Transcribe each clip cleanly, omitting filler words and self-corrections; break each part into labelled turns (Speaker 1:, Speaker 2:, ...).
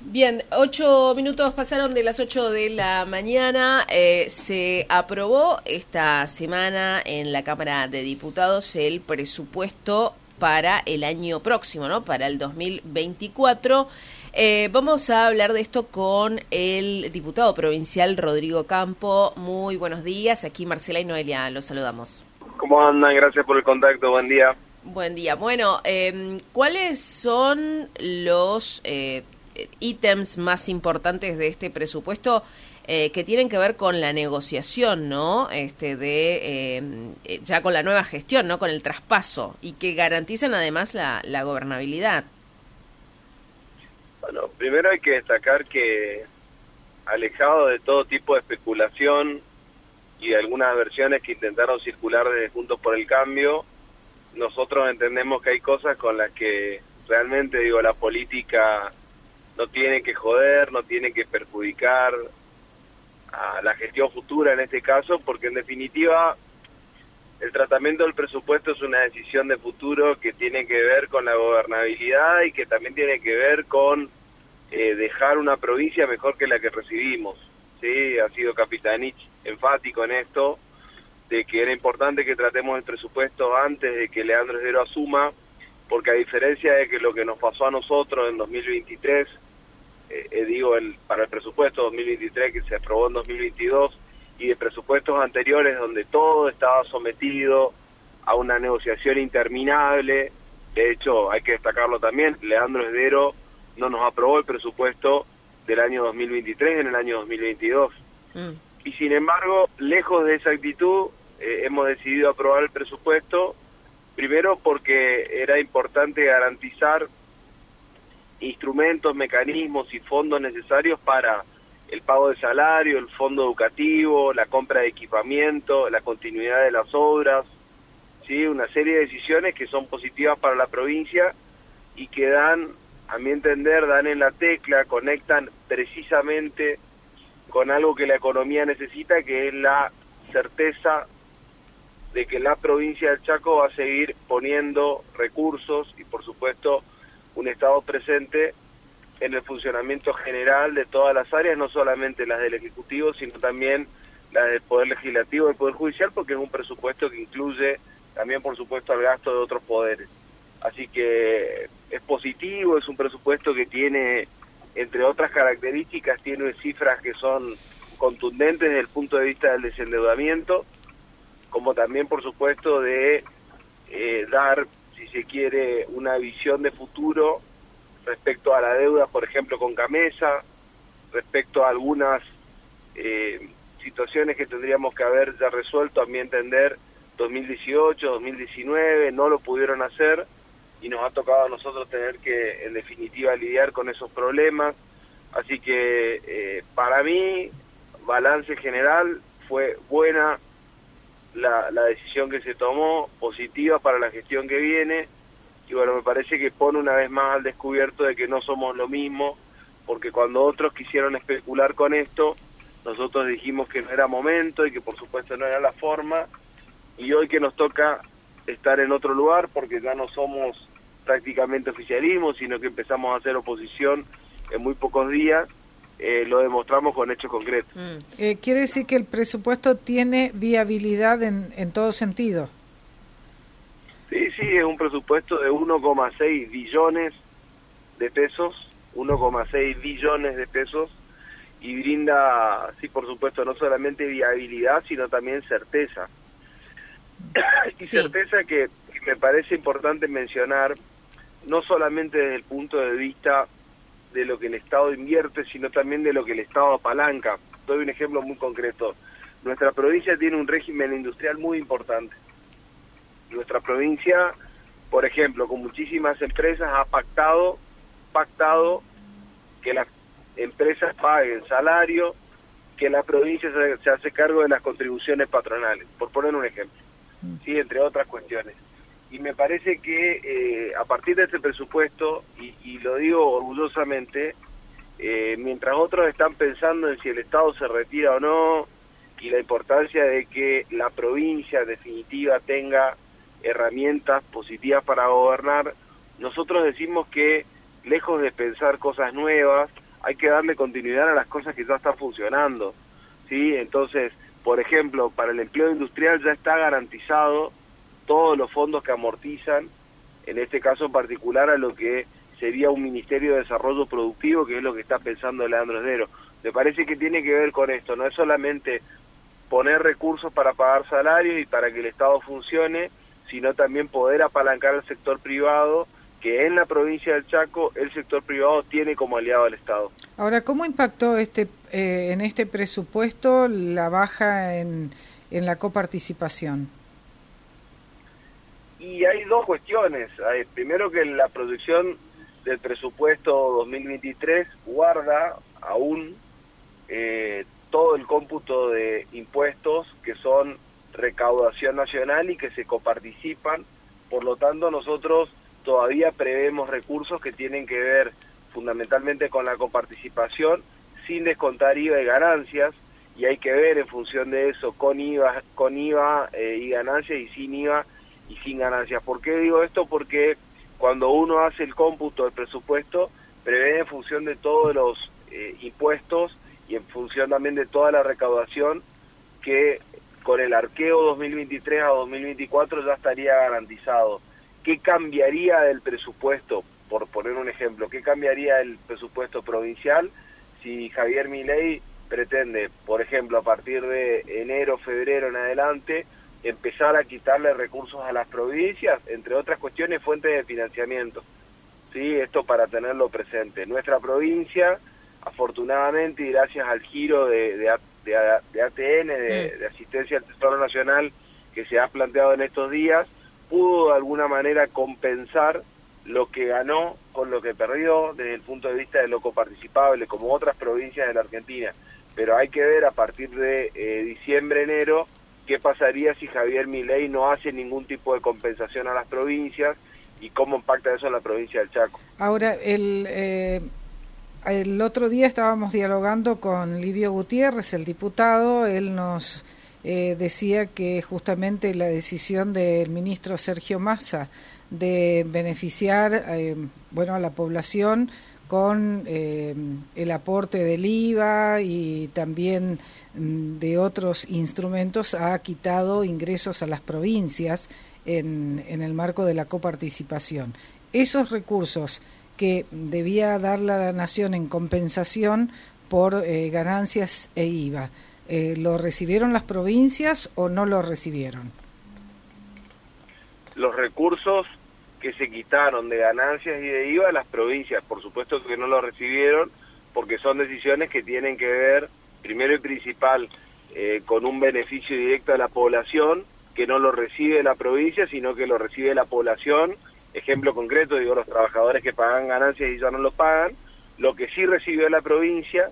Speaker 1: Bien, 8 minutos pasaron de las 8 de la mañana. Se aprobó esta semana en la Cámara de Diputados el presupuesto para el año próximo, ¿no? Para el 2024. Vamos a hablar de esto con el diputado provincial Rodrigo Campo. Muy buenos días. Aquí Marcela y Noelia, los saludamos.
Speaker 2: ¿Cómo andan? Gracias por el contacto. Buen día.
Speaker 1: Buen día. Bueno, ¿cuáles son los ítems más importantes de este presupuesto que tienen que ver con la negociación, ¿no? Ya con la nueva gestión, ¿no? Con el traspaso y que garantizan además la gobernabilidad.
Speaker 2: Bueno, primero hay que destacar que, alejado de todo tipo de especulación y de algunas versiones que intentaron circular desde Juntos por el Cambio, nosotros entendemos que hay cosas con las que realmente, la política no tiene que joder, no tiene que perjudicar a la gestión futura en este caso, porque en definitiva el tratamiento del presupuesto es una decisión de futuro que tiene que ver con la gobernabilidad y que también tiene que ver con dejar una provincia mejor que la que recibimos. Sí, ha sido Capitanich enfático en esto, de que era importante que tratemos el presupuesto antes de que Leandro Esdero asuma, porque a diferencia de que lo que nos pasó a nosotros en 2023, para el presupuesto 2023 que se aprobó en 2022, y de presupuestos anteriores donde todo estaba sometido a una negociación interminable. De hecho, hay que destacarlo también, Leandro Esdero no nos aprobó el presupuesto del año 2023 en el año 2022. Y sin embargo, lejos de esa actitud, hemos decidido aprobar el presupuesto, primero porque era importante garantizar instrumentos, mecanismos y fondos necesarios para el pago de salario, el fondo educativo, la compra de equipamiento, la continuidad de las obras, ¿sí? Una serie de decisiones que son positivas para la provincia y que dan, a mi entender, dan en la tecla, conectan precisamente con algo que la economía necesita, que es la certeza de que la provincia del Chaco va a seguir poniendo recursos y, por supuesto, un Estado presente en el funcionamiento general de todas las áreas, no solamente las del Ejecutivo, sino también las del Poder Legislativo y del Poder Judicial, porque es un presupuesto que incluye también, por supuesto, el gasto de otros poderes. Así que es positivo, es un presupuesto que tiene, entre otras características, tiene cifras que son contundentes desde el punto de vista del desendeudamiento, como también, por supuesto, de dar, si se quiere, una visión de futuro respecto a la deuda, por ejemplo, con Camesa, respecto a algunas situaciones que tendríamos que haber ya resuelto, a mi entender, 2018, 2019, no lo pudieron hacer y nos ha tocado a nosotros tener que, en definitiva, lidiar con esos problemas. Así que, para mí, balance general, fue buena la decisión que se tomó, positiva para la gestión que viene. Y bueno, me parece que pone una vez más al descubierto de que no somos lo mismo, porque cuando otros quisieron especular con esto, nosotros dijimos que no era momento y que por supuesto no era la forma, y hoy que nos toca estar en otro lugar, porque ya no somos prácticamente oficialismo, sino que empezamos a hacer oposición en muy pocos días, lo demostramos con hechos concretos.
Speaker 3: ¿Quiere decir que el presupuesto tiene viabilidad en todo sentido?
Speaker 2: Sí, es un presupuesto de 1,6 billones de pesos, 1,6 billones de pesos, y brinda, sí, por supuesto, no solamente viabilidad, sino también certeza. Y
Speaker 1: Sí.
Speaker 2: Certeza que me parece importante mencionar, no solamente desde el punto de vista de lo que el Estado invierte, sino también de lo que el Estado apalanca. Doy un ejemplo muy concreto. Nuestra provincia tiene un régimen industrial muy importante. Nuestra provincia, por ejemplo, con muchísimas empresas ha pactado que las empresas paguen salario, que la provincia se hace cargo de las contribuciones patronales, por poner un ejemplo, sí, entre otras cuestiones. Y me parece que a partir de este presupuesto, y lo digo orgullosamente, mientras otros están pensando en si el Estado se retira o no, y la importancia de que la provincia en definitiva tenga herramientas positivas para gobernar, nosotros decimos que, lejos de pensar cosas nuevas, hay que darle continuidad a las cosas que ya están funcionando, ¿sí? Entonces, por ejemplo, para el empleo industrial ya está garantizado todos los fondos que amortizan, en este caso en particular a lo que sería un Ministerio de Desarrollo Productivo, que es lo que está pensando Leandro Esdero. Me parece que tiene que ver con esto, no es solamente poner recursos para pagar salarios y para que el Estado funcione, sino también poder apalancar al sector privado, que en la provincia del Chaco el sector privado tiene como aliado al Estado.
Speaker 3: Ahora, ¿cómo impactó en este presupuesto la baja en la coparticipación?
Speaker 2: Y hay dos cuestiones. Primero, que la proyección del presupuesto 2023 guarda aún todo el cómputo de impuestos que son recaudación nacional y que se coparticipan. Por lo tanto, nosotros todavía prevemos recursos que tienen que ver fundamentalmente con la coparticipación, sin descontar IVA y ganancias, y hay que ver en función de eso con IVA y ganancias, y sin IVA y sin ganancias. ¿Por qué digo esto? Porque cuando uno hace el cómputo del presupuesto, prevé en función de todos los impuestos y en función también de toda la recaudación, que con el arqueo 2023 a 2024 ya estaría garantizado. ¿Qué cambiaría del presupuesto? Por poner un ejemplo, ¿qué cambiaría el presupuesto provincial si Javier Milei pretende, por ejemplo, a partir de enero, febrero en adelante, empezar a quitarle recursos a las provincias, entre otras cuestiones, fuentes de financiamiento? ¿Sí? Esto para tenerlo presente. Nuestra provincia, afortunadamente, y gracias al giro de ATN, de Asistencia al Tesoro Nacional, que se ha planteado en estos días, pudo de alguna manera compensar lo que ganó con lo que perdió desde el punto de vista de lo coparticipable, como otras provincias de la Argentina. Pero hay que ver a partir de diciembre, enero, qué pasaría si Javier Milei no hace ningún tipo de compensación a las provincias y cómo impacta eso en la provincia del Chaco.
Speaker 3: Ahora, el otro día estábamos dialogando con Livio Gutiérrez, el diputado. Él nos decía que justamente la decisión del ministro Sergio Massa de beneficiar a la población con el aporte del IVA y también de otros instrumentos ha quitado ingresos a las provincias en el marco de la coparticipación. Esos recursos que debía dar la Nación en compensación por ganancias e IVA, ¿lo recibieron las provincias o no lo recibieron?
Speaker 2: Los recursos que se quitaron de ganancias y de IVA, las provincias, por supuesto que no lo recibieron, porque son decisiones que tienen que ver, primero y principal, con un beneficio directo a la población, que no lo recibe la provincia, sino que lo recibe la población. Ejemplo concreto, digo, los trabajadores que pagan ganancias y ya no lo pagan. Lo que sí recibió la provincia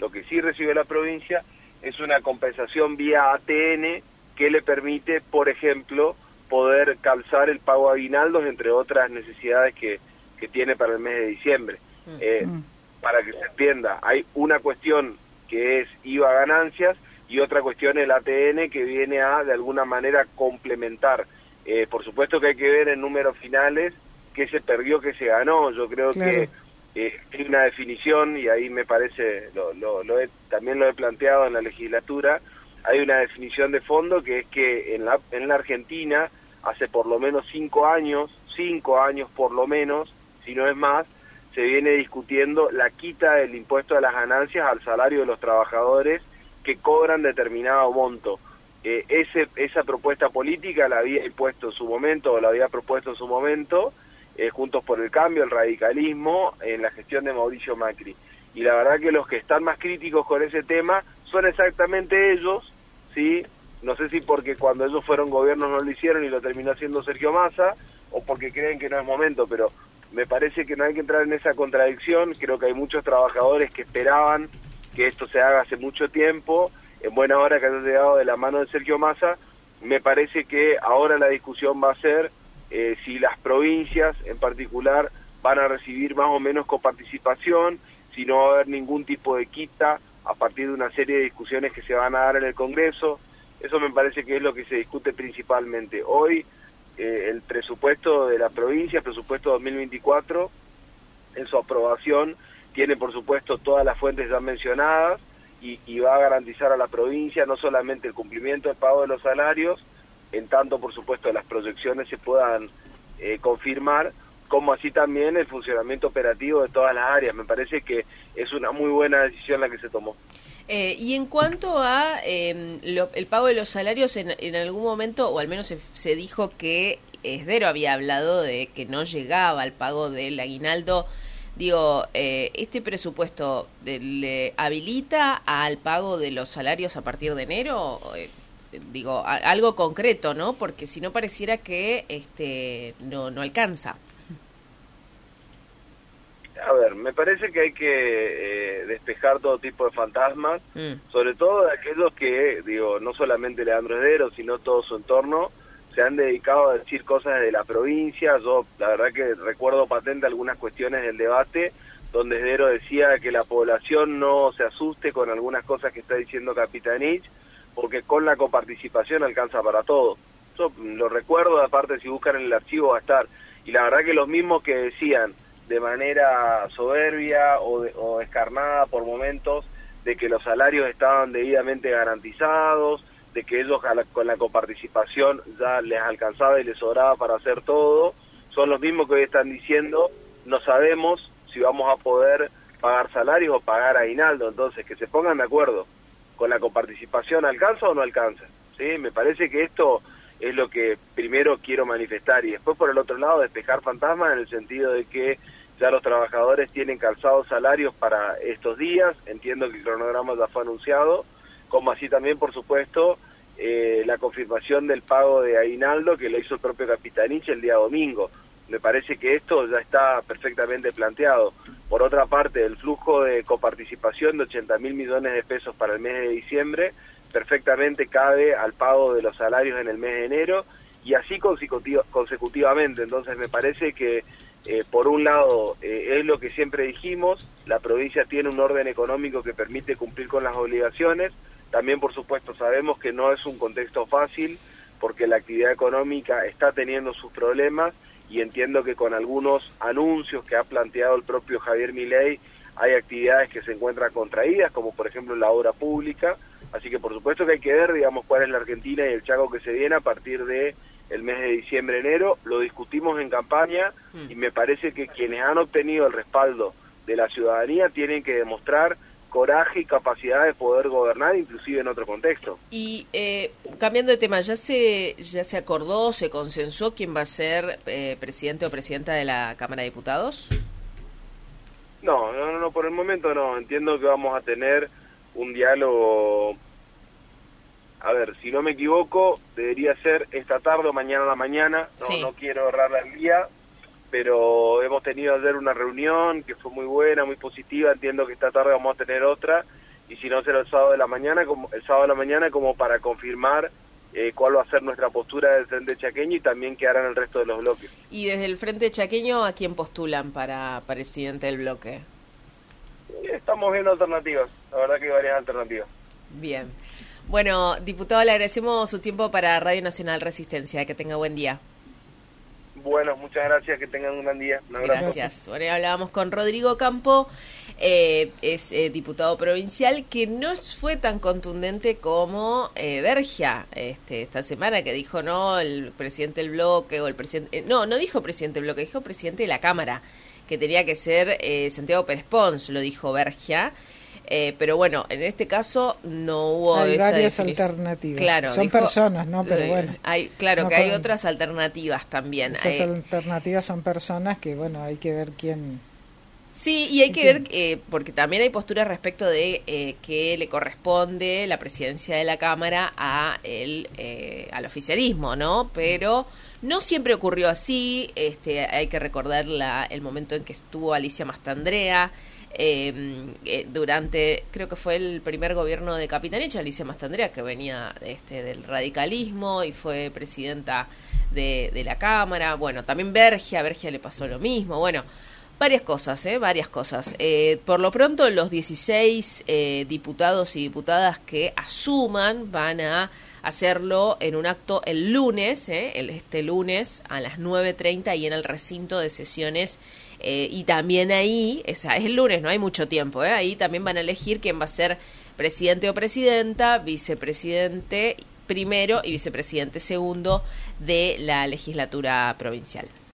Speaker 2: es una compensación vía ATN que le permite, por ejemplo, poder calzar el pago a aguinaldos, entre otras necesidades que tiene para el mes de diciembre. Para que se entienda, hay una cuestión que es IVA ganancias y otra cuestión el ATN, que viene a, de alguna manera, complementar. Por supuesto que hay que ver en números finales qué se perdió, qué se ganó. Yo creo que hay una definición, y ahí me parece, también lo he planteado en la legislatura, hay una definición de fondo, que es que en la Argentina, hace por lo menos 5 años por lo menos, si no es más, se viene discutiendo la quita del impuesto a las ganancias al salario de los trabajadores que cobran determinado monto. Esa propuesta política la había propuesto en su momento Juntos por el Cambio, el radicalismo, en la gestión de Mauricio Macri. Y la verdad que los que están más críticos con ese tema son exactamente ellos, ¿sí? No sé si porque cuando ellos fueron gobiernos no lo hicieron y lo terminó haciendo Sergio Massa, o porque creen que no es momento, pero me parece que no hay que entrar en esa contradicción. Creo que hay muchos trabajadores que esperaban que esto se haga hace mucho tiempo, en buena hora que haya llegado de la mano de Sergio Massa. Me parece que ahora la discusión va a ser si las provincias en particular van a recibir más o menos coparticipación, si no va a haber ningún tipo de quita a partir de una serie de discusiones que se van a dar en el Congreso. Eso me parece que es lo que se discute principalmente. Hoy el presupuesto de la provincia, el presupuesto 2024, en su aprobación, tiene por supuesto todas las fuentes ya mencionadas y va a garantizar a la provincia no solamente el cumplimiento del pago de los salarios, en tanto por supuesto las proyecciones se puedan confirmar, como así también el funcionamiento operativo de todas las áreas. Me parece que es una muy buena decisión la que se tomó.
Speaker 1: Y en cuanto a el pago de los salarios, en algún momento, o al menos se dijo que Esdero había hablado de que no llegaba al pago del aguinaldo. Digo, ¿este presupuesto le habilita al pago de los salarios a partir de enero? Digo, algo concreto, ¿no? Porque si no pareciera que no alcanza.
Speaker 2: A ver, me parece que hay que despejar todo tipo de fantasmas, sobre todo de aquellos que, digo, no solamente Leandro Esdero, sino todo su entorno, se han dedicado a decir cosas de la provincia. Yo, la verdad que recuerdo patente algunas cuestiones del debate, donde Esdero decía que la población no se asuste con algunas cosas que está diciendo Capitanich, porque con la coparticipación alcanza para todo. Yo lo recuerdo, aparte si buscan en el archivo va a estar. Y la verdad que los mismos que decían de manera soberbia o descarnada por momentos de que los salarios estaban debidamente garantizados, de que ellos con la coparticipación ya les alcanzaba y les sobraba para hacer todo, son los mismos que hoy están diciendo no sabemos si vamos a poder pagar salarios o pagar aguinaldo. Entonces que se pongan de acuerdo, con la coparticipación alcanza o no alcanza, ¿sí? Me parece que esto es lo que primero quiero manifestar, y después por el otro lado despejar fantasmas en el sentido de que ya los trabajadores tienen calzados salarios para estos días. Entiendo que el cronograma ya fue anunciado, como así también, por supuesto, la confirmación del pago de aguinaldo que lo hizo el propio Capitanich el día domingo. Me parece que esto ya está perfectamente planteado. Por otra parte, el flujo de coparticipación de 80.000 millones de pesos para el mes de diciembre perfectamente cabe al pago de los salarios en el mes de enero, y así consecutivamente. Entonces me parece que por un lado, es lo que siempre dijimos, la provincia tiene un orden económico que permite cumplir con las obligaciones. También, por supuesto, sabemos que no es un contexto fácil, porque la actividad económica está teniendo sus problemas, y entiendo que con algunos anuncios que ha planteado el propio Javier Milei, hay actividades que se encuentran contraídas, como por ejemplo la obra pública. Así que por supuesto que hay que ver, digamos, cuál es la Argentina y el Chaco que se viene a partir de el mes de diciembre, enero. Lo discutimos en campaña y me parece que quienes han obtenido el respaldo de la ciudadanía tienen que demostrar coraje y capacidad de poder gobernar, inclusive en otro contexto.
Speaker 1: Y cambiando de tema, ¿ya se acordó, se consensuó quién va a ser presidente o presidenta de la Cámara de Diputados?
Speaker 2: No, por el momento no. Entiendo que vamos a tener un diálogo. A ver, si no me equivoco, debería ser esta tarde o mañana a la mañana. No quiero errarla el día, pero hemos tenido ayer una reunión que fue muy buena, muy positiva. Entiendo que esta tarde vamos a tener otra, y si no será el sábado de la mañana, como para confirmar cuál va a ser nuestra postura del Frente Chaqueño, y también qué harán el resto de los bloques.
Speaker 1: Y desde el Frente Chaqueño, ¿a quién postulan para presidente del bloque?
Speaker 2: Estamos viendo alternativas, la verdad que hay varias alternativas.
Speaker 1: Bien. Bueno, diputado, le agradecemos su tiempo para Radio Nacional Resistencia. Que tenga buen día.
Speaker 2: Bueno, muchas gracias, que tengan un gran día. Un abrazo.
Speaker 1: Gracias. Bueno, hablábamos con Rodrigo Campo, es diputado provincial, que no fue tan contundente como Bergia esta semana, que dijo no, el presidente del bloque, o el presidente... no dijo presidente del bloque, dijo presidente de la Cámara, que tenía que ser Santiago Pérez Pons, lo dijo Bergia. Pero bueno, en este caso no hubo
Speaker 3: hay
Speaker 1: esa
Speaker 3: varias
Speaker 1: definición.
Speaker 3: Alternativas.
Speaker 1: Claro,
Speaker 3: son
Speaker 1: dijo,
Speaker 3: personas, ¿no? Pero bueno.
Speaker 1: Claro, que hay otras alternativas también.
Speaker 3: Esas alternativas son personas que, bueno, hay que ver quién...
Speaker 1: Sí, y hay que ver, porque también hay posturas respecto de que le corresponde la presidencia de la Cámara al oficialismo, ¿no? Pero no siempre ocurrió así. Hay que recordar el momento en que estuvo Alicia Mastandrea, durante, creo que fue el primer gobierno de Capitanich, Alicia Mastandrea, que venía del radicalismo y fue presidenta de la Cámara. Bueno, también Bergia le pasó lo mismo. Bueno, varias cosas. Por lo pronto, los 16 diputados y diputadas que asuman van a hacerlo en un acto el lunes, este lunes a las 9:30, y en el recinto de sesiones y también ahí, es el lunes, no hay mucho tiempo, ahí también van a elegir quién va a ser presidente o presidenta, vicepresidente primero y vicepresidente segundo de la legislatura provincial.